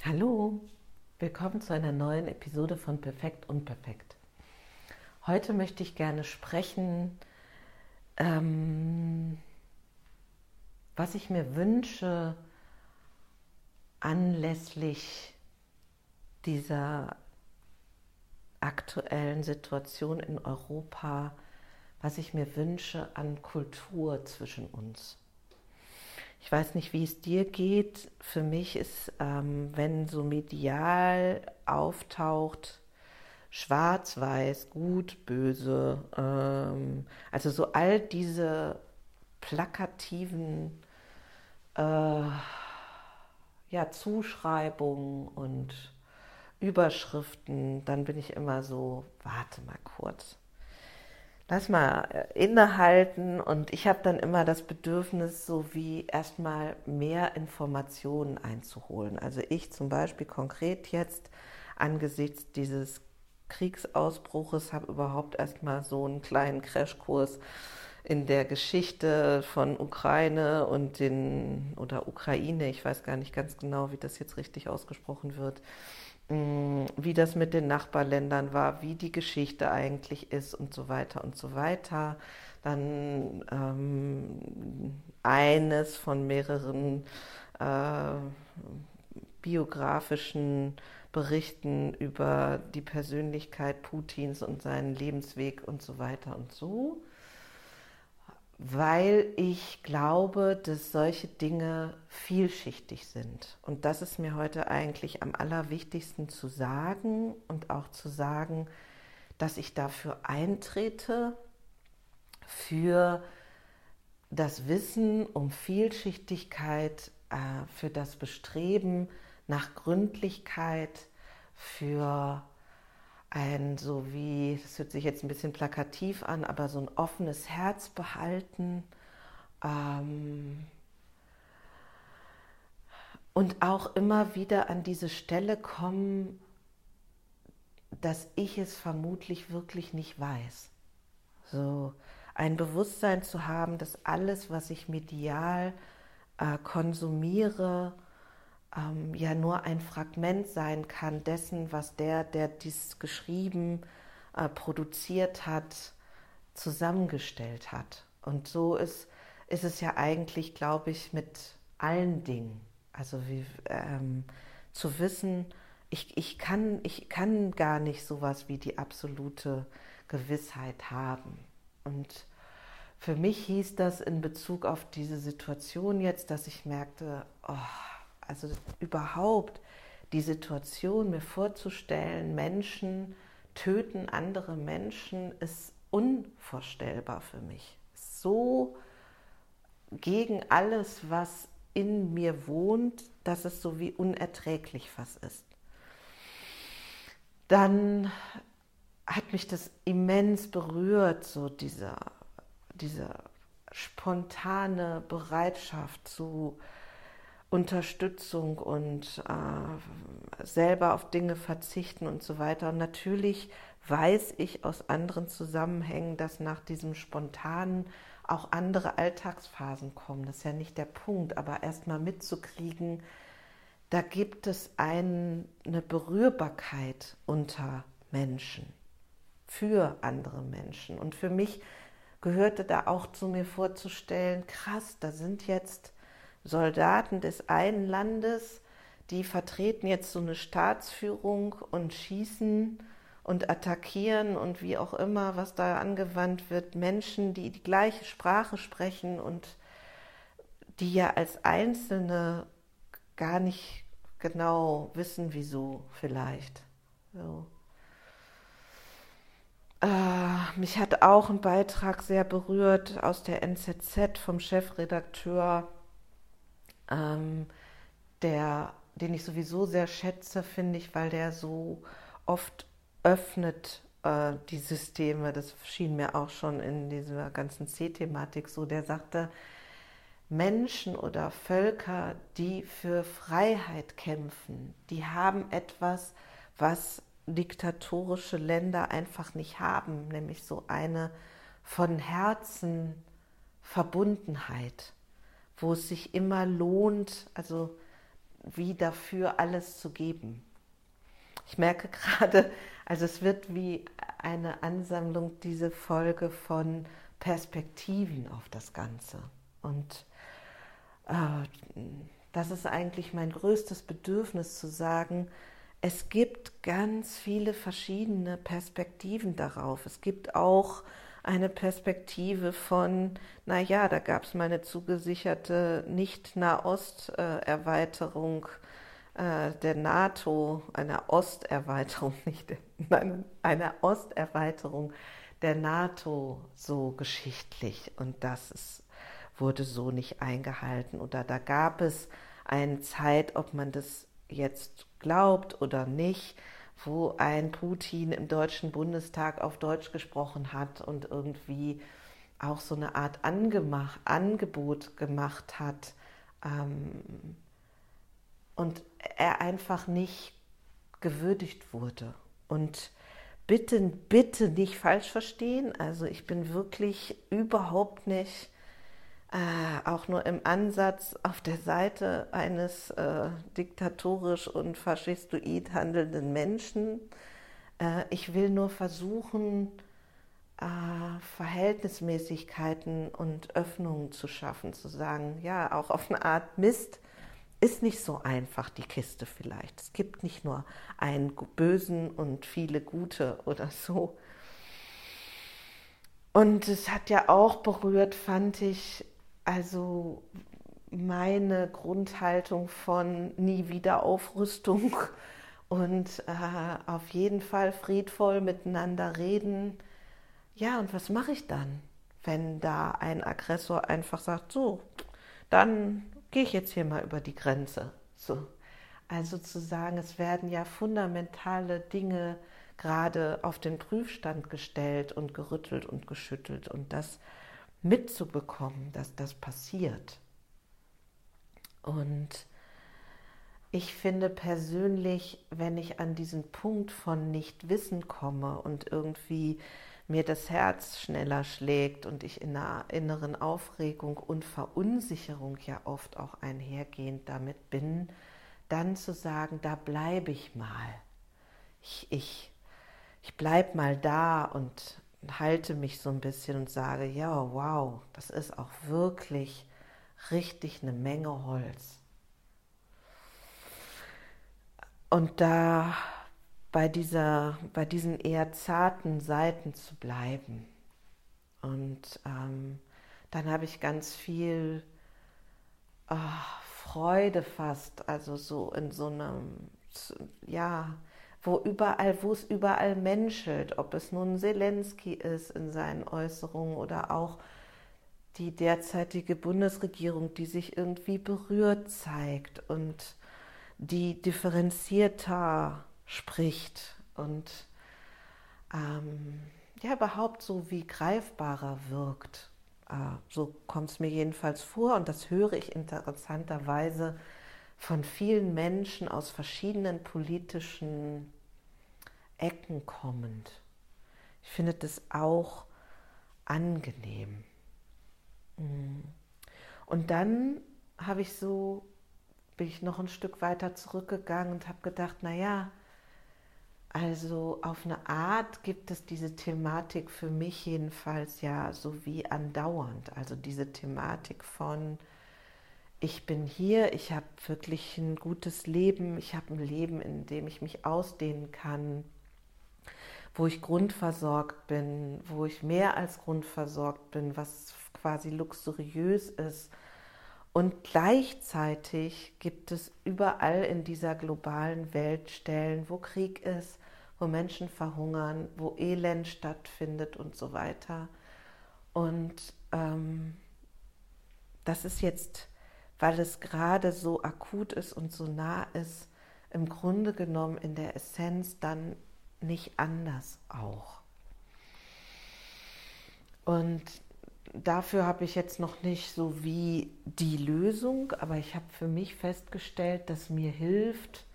Hallo, willkommen zu einer neuen Episode von Perfekt Unperfekt. Heute möchte ich gerne sprechen, was ich mir wünsche anlässlich dieser aktuellen Situation in Europa, was ich mir wünsche an Kultur zwischen uns. Ich weiß nicht, wie es dir geht. Für mich ist, wenn so medial auftaucht, schwarz-weiß, gut, böse, also so all diese plakativen Zuschreibungen und Überschriften, dann bin ich immer so, warte mal kurz. Lass mal innehalten und ich habe dann immer das Bedürfnis, so wie erstmal mehr Informationen einzuholen. Also ich zum Beispiel konkret jetzt angesichts dieses Kriegsausbruches habe überhaupt erstmal so einen kleinen Crashkurs in der Geschichte von Ukraine und oder Ukraine, ich weiß gar nicht ganz genau, wie das jetzt richtig ausgesprochen wird, wie das mit den Nachbarländern war, wie die Geschichte eigentlich ist und so weiter und so weiter. Dann eines von mehreren äh, biografischen Berichten über die Persönlichkeit Putins und seinen Lebensweg und so weiter und so, weil ich glaube, dass solche Dinge vielschichtig sind. Und das ist mir heute eigentlich am allerwichtigsten zu sagen und auch zu sagen, dass ich dafür eintrete, für das Wissen um Vielschichtigkeit, für das Bestreben nach Gründlichkeit, für so wie, das hört sich jetzt ein bisschen plakativ an, aber so ein offenes Herz behalten und auch immer wieder an diese Stelle kommen, dass ich es vermutlich wirklich nicht weiß. So ein Bewusstsein zu haben, dass alles, was ich medial konsumiere, ja nur ein Fragment sein kann dessen, was der dies geschrieben, produziert hat, zusammengestellt hat. Und so ist es ja eigentlich, glaube ich, mit allen Dingen. Also zu wissen, ich kann gar nicht sowas wie die absolute Gewissheit haben. Und für mich hieß das in Bezug auf diese Situation jetzt, dass ich merkte, also überhaupt die Situation mir vorzustellen, Menschen töten andere Menschen, ist unvorstellbar für mich. So gegen alles, was in mir wohnt, dass es so wie unerträglich fast ist. Dann hat mich das immens berührt, so diese spontane Bereitschaft zu Unterstützung und selber auf Dinge verzichten und so weiter. Und natürlich weiß ich aus anderen Zusammenhängen, dass nach diesem Spontanen auch andere Alltagsphasen kommen. Das ist ja nicht der Punkt, aber erst mal mitzukriegen, da gibt es eine Berührbarkeit unter Menschen, für andere Menschen. Und für mich gehörte da auch zu mir vorzustellen, krass, da sind jetzt Soldaten des einen Landes, die vertreten jetzt so eine Staatsführung und schießen und attackieren und wie auch immer, was da angewandt wird, Menschen, die die gleiche Sprache sprechen und die ja als Einzelne gar nicht genau wissen, wieso vielleicht. So. Mich hat auch ein Beitrag sehr berührt aus der NZZ vom Chefredakteur, den ich sowieso sehr schätze, finde ich, weil der so oft öffnet die Systeme. Das schien mir auch schon in dieser ganzen C-Thematik so. Der sagte, Menschen oder Völker, die für Freiheit kämpfen, die haben etwas, was diktatorische Länder einfach nicht haben, nämlich so eine von Herzen Verbundenheit, wo es sich immer lohnt, also wie dafür alles zu geben. Ich merke gerade, also es wird wie eine Ansammlung, diese Folge von Perspektiven auf das Ganze. Und das ist eigentlich mein größtes Bedürfnis zu sagen, es gibt ganz viele verschiedene Perspektiven darauf. Es gibt auch eine Perspektive von, naja, da gab es mal eine zugesicherte Nicht-Nahost-Erweiterung der NATO, einer Osterweiterung, nicht, nein, einer Osterweiterung der NATO so geschichtlich und wurde so nicht eingehalten oder da gab es eine Zeit, ob man das jetzt glaubt oder nicht, wo ein Putin im Deutschen Bundestag auf Deutsch gesprochen hat und irgendwie auch so eine Art Angebot gemacht hat und er einfach nicht gewürdigt wurde. Und bitte, bitte nicht falsch verstehen, also ich bin wirklich überhaupt nicht auch nur im Ansatz auf der Seite eines diktatorisch und faschistoid handelnden Menschen. Ich will nur versuchen, Verhältnismäßigkeiten und Öffnungen zu schaffen, zu sagen, ja, auch auf eine Art Mist ist nicht so einfach, die Kiste vielleicht. Es gibt nicht nur einen Bösen und viele Gute oder so. Und es hat ja auch berührt, fand ich, also meine Grundhaltung von nie wieder Aufrüstung und auf jeden Fall friedvoll miteinander reden. Ja, und was mache ich dann, wenn da ein Aggressor einfach sagt, so, dann gehe ich jetzt hier mal über die Grenze. So. Also zu sagen, es werden ja fundamentale Dinge gerade auf den Prüfstand gestellt und gerüttelt und geschüttelt und das mitzubekommen, dass das passiert. Und ich finde persönlich, wenn ich an diesen Punkt von Nichtwissen komme und irgendwie mir das Herz schneller schlägt und ich in einer inneren Aufregung und Verunsicherung ja oft auch einhergehend damit bin, dann zu sagen, da bleibe ich mal. Ich bleibe mal da und halte mich so ein bisschen und sage, ja, wow, das ist auch wirklich richtig eine Menge Holz. Und da bei diesen eher zarten Seiten zu bleiben. Und dann habe ich ganz viel Freude fast, also so in so einem, ja, wo es überall menschelt, ob es nun Zelensky ist in seinen Äußerungen oder auch die derzeitige Bundesregierung, die sich irgendwie berührt zeigt und die differenzierter spricht und ja, überhaupt so wie greifbarer wirkt. So kommt es mir jedenfalls vor und das höre ich interessanterweise von vielen Menschen aus verschiedenen politischen Ecken kommend. Ich finde das auch angenehm. Und dann bin ich noch ein Stück weiter zurückgegangen und habe gedacht, naja, also auf eine Art gibt es diese Thematik für mich jedenfalls ja so wie andauernd. Also diese Thematik von, ich bin hier, ich habe wirklich ein gutes Leben, ich habe ein Leben, in dem ich mich ausdehnen kann, wo ich grundversorgt bin, wo ich mehr als grundversorgt bin, was quasi luxuriös ist. Und gleichzeitig gibt es überall in dieser globalen Welt Stellen, wo Krieg ist, wo Menschen verhungern, wo Elend stattfindet und so weiter. Und das ist jetzt, weil es gerade so akut ist und so nah ist, im Grunde genommen in der Essenz dann nicht anders auch. Und dafür habe ich jetzt noch nicht so wie die Lösung, aber ich habe für mich festgestellt, dass mir hilft,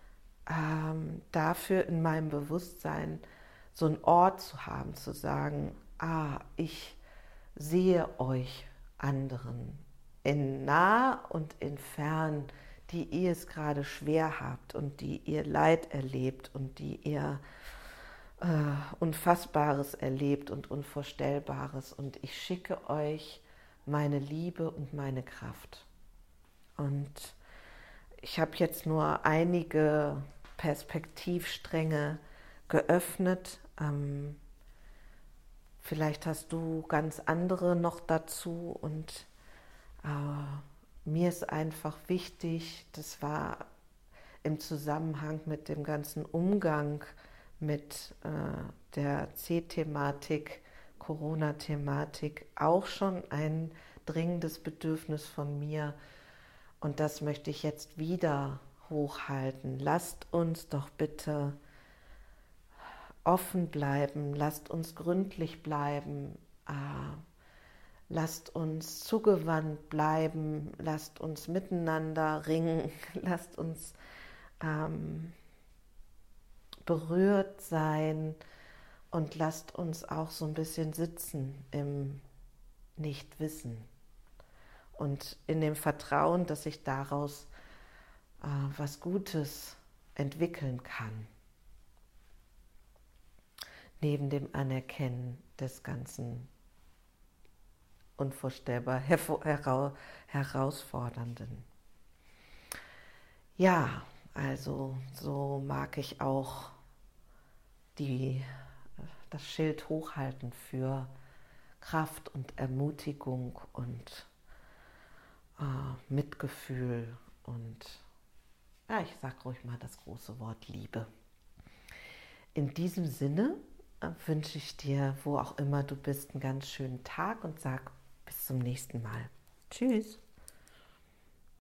dafür in meinem Bewusstsein so einen Ort zu haben, zu sagen, ich sehe euch anderen in nah und in fern, die ihr es gerade schwer habt und die ihr Leid erlebt und die ihr Unfassbares erlebt und Unvorstellbares. Und ich schicke euch meine Liebe und meine Kraft. Und ich habe jetzt nur einige Perspektivstränge geöffnet. Vielleicht hast du ganz andere noch dazu. Und mir ist einfach wichtig, das war im Zusammenhang mit dem ganzen Umgang mit der C-Thematik, Corona-Thematik auch schon ein dringendes Bedürfnis von mir. Und das möchte ich jetzt wieder hochhalten. Lasst uns doch bitte offen bleiben, lasst uns gründlich bleiben, lasst uns zugewandt bleiben, lasst uns miteinander ringen, lasst uns berührt sein und lasst uns auch so ein bisschen sitzen im Nichtwissen und in dem Vertrauen, dass sich daraus was Gutes entwickeln kann, neben dem Anerkennen des Ganzen unvorstellbar herausfordernden. Ja, also so mag ich auch das Schild hochhalten für Kraft und Ermutigung und Mitgefühl und ja, ich sage ruhig mal das große Wort Liebe. In diesem Sinne wünsche ich dir, wo auch immer du bist, einen ganz schönen Tag und sag bis zum nächsten Mal. Tschüss.